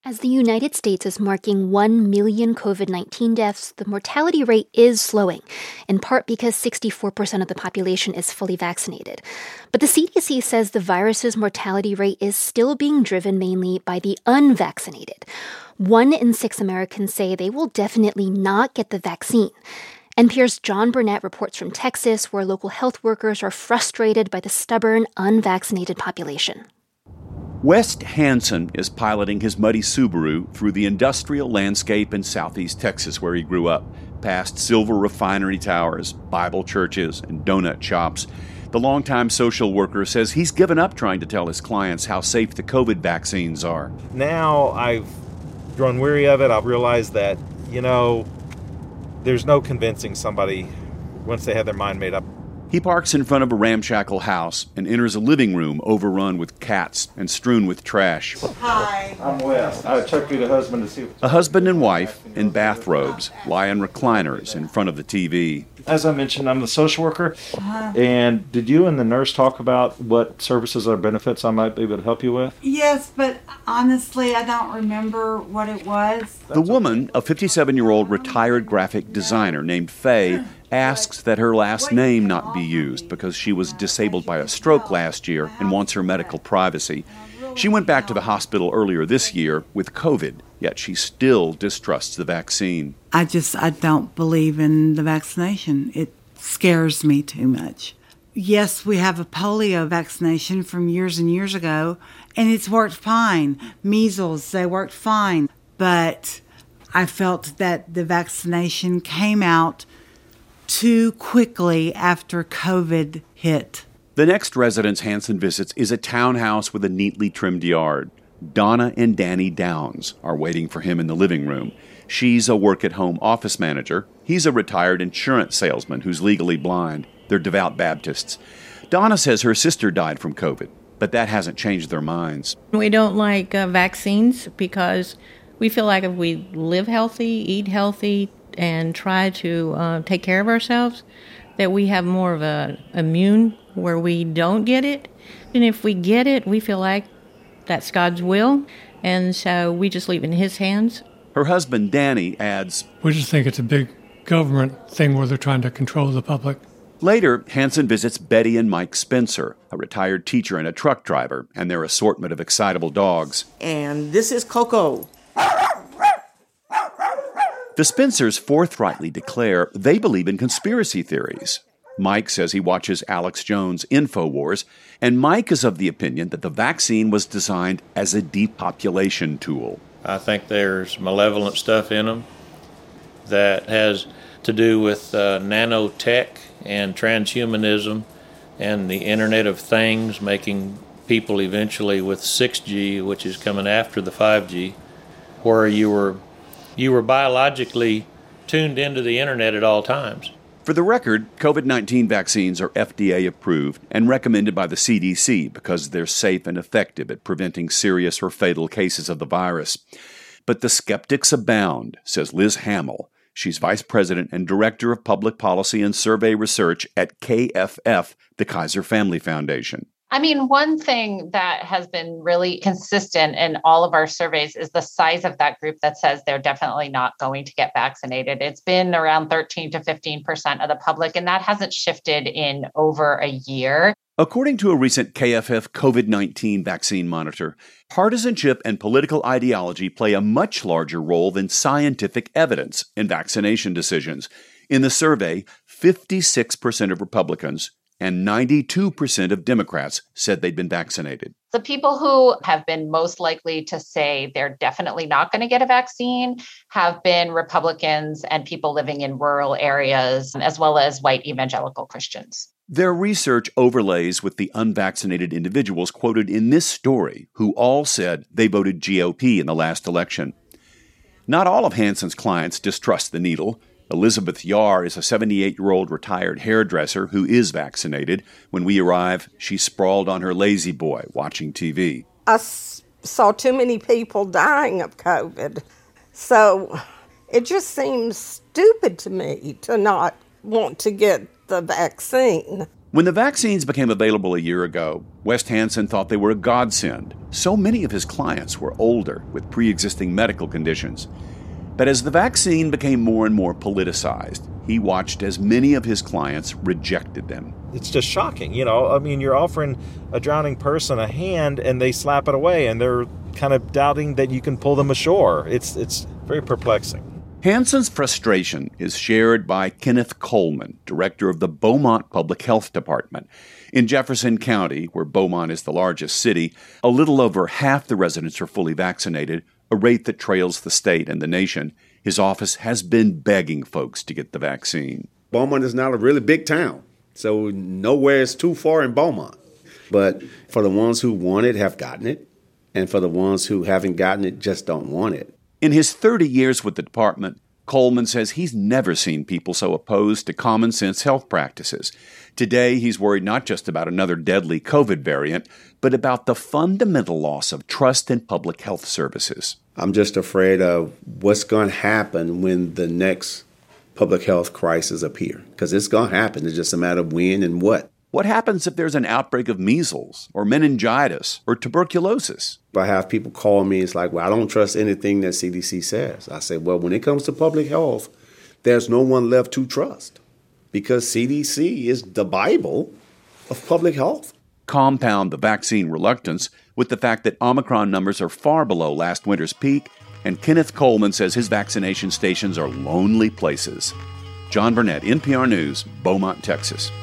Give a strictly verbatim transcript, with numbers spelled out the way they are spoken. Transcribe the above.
As the United States is marking one million covid nineteen deaths, the mortality rate is slowing, in part because sixty-four percent of the population is fully vaccinated. But the C D C says the virus's mortality rate is still being driven mainly by the unvaccinated. One in six Americans say they will definitely not get the vaccine. N P R's John Burnett reports from Texas, where local health workers are frustrated by the stubborn, unvaccinated population. West Hansen is piloting his muddy Subaru through the industrial landscape in southeast Texas where he grew up, past silver refinery towers, Bible churches, and donut shops. The longtime social worker says he's given up trying to tell his clients how safe the COVID vaccines are. Now I've grown weary of it. I've realized that, you know, there's no convincing somebody once they have their mind made up. He parks in front of a ramshackle house and enters a living room overrun with cats and strewn with trash. Hi. I'm Wes. I checked with the husband to see. A husband and wife in bathrobes lie in recliners in front of the T V. As I mentioned, I'm the social worker. Uh-huh. And did you and the nurse talk about what services or benefits I might be able to help you with? Yes, but honestly, I don't remember what it was. The woman, a fifty-seven-year-old retired graphic designer named Faye, asks that her last name not be used because she was disabled by a stroke last year and wants her medical privacy. She went back to the hospital earlier this year with COVID, yet she still distrusts the vaccine. I just, I don't believe in the vaccination. It scares me too much. Yes, we have a polio vaccination from years and years ago, and it's worked fine. Measles, they worked fine. But I felt that the vaccination came out too quickly after COVID hit. The next residence Hansen visits is a townhouse with a neatly trimmed yard. Donna and Danny Downs are waiting for him in the living room. She's a work-at-home office manager. He's a retired insurance salesman who's legally blind. They're devout Baptists. Donna says her sister died from COVID, but that hasn't changed their minds. We don't like uh, vaccines because we feel like if we live healthy, eat healthy, and try to uh, take care of ourselves, that we have more of a immune where we don't get it. And if we get it, we feel like that's God's will, and so we just leave it in His hands. Her husband, Danny, adds, "We just think it's a big government thing where they're trying to control the public." Later, Hansen visits Betty and Mike Spencer, a retired teacher and a truck driver, and their assortment of excitable dogs. And this is Coco. The Spencers forthrightly declare they believe in conspiracy theories. Mike says he watches Alex Jones' InfoWars, and Mike is of the opinion that the vaccine was designed as a depopulation tool. I think there's malevolent stuff in them that has to do with uh, nanotech and transhumanism and the Internet of Things, making people eventually with six G, which is coming after the five G, where you were you were biologically tuned into the Internet at all times. For the record, COVID nineteen vaccines are F D A approved and recommended by the C D C because they're safe and effective at preventing serious or fatal cases of the virus. But the skeptics abound, says Liz Hamill. She's Vice President and Director of Public Policy and Survey Research at K F F, the Kaiser Family Foundation. I mean, one thing that has been really consistent in all of our surveys is the size of that group that says they're definitely not going to get vaccinated. It's been around thirteen to fifteen percent of the public, and that hasn't shifted in over a year. According to a recent K F F COVID nineteen vaccine monitor, partisanship and political ideology play a much larger role than scientific evidence in vaccination decisions. In the survey, fifty-six percent of Republicans and ninety-two percent of Democrats said they'd been vaccinated. The people who have been most likely to say they're definitely not going to get a vaccine have been Republicans and people living in rural areas, as well as white evangelical Christians. Their research overlays with the unvaccinated individuals quoted in this story, who all said they voted G O P in the last election. Not all of Hansen's clients distrust the needle. Elizabeth Yar is a seventy-eight-year-old retired hairdresser who is vaccinated. When we arrive, she's sprawled on her lazy boy watching T V. I s- saw too many people dying of COVID, so it just seems stupid to me to not want to get the vaccine. When the vaccines became available a year ago, West Hansen thought they were a godsend. So many of his clients were older with pre-existing medical conditions. But as the vaccine became more and more politicized, he watched as many of his clients rejected them. It's just shocking. You know, I mean, you're offering a drowning person a hand and they slap it away and they're kind of doubting that you can pull them ashore. It's, it's very perplexing. Hansen's frustration is shared by Kenneth Coleman, director of the Beaumont Public Health Department. In Jefferson County, where Beaumont is the largest city, a little over half the residents are fully vaccinated, a rate that trails the state and the nation. His office has been begging folks to get the vaccine. Beaumont is not a really big town, so nowhere is too far in Beaumont. But for the ones who want it, have gotten it, and for the ones who haven't gotten it, just don't want it. In his thirty years with the department, Coleman says he's never seen people so opposed to common sense health practices. Today, he's worried not just about another deadly COVID variant, but about the fundamental loss of trust in public health services. I'm just afraid of what's going to happen when the next public health crisis appear, because it's going to happen. It's just a matter of when and what. What happens if there's an outbreak of measles or meningitis or tuberculosis? I have people call me, it's like, well, I don't trust anything that C D C says. I say, well, when it comes to public health, there's no one left to trust because C D C is the Bible of public health. Compound the vaccine reluctance with the fact that Omicron numbers are far below last winter's peak, and Kenneth Coleman says his vaccination stations are lonely places. John Burnett, N P R News, Beaumont, Texas.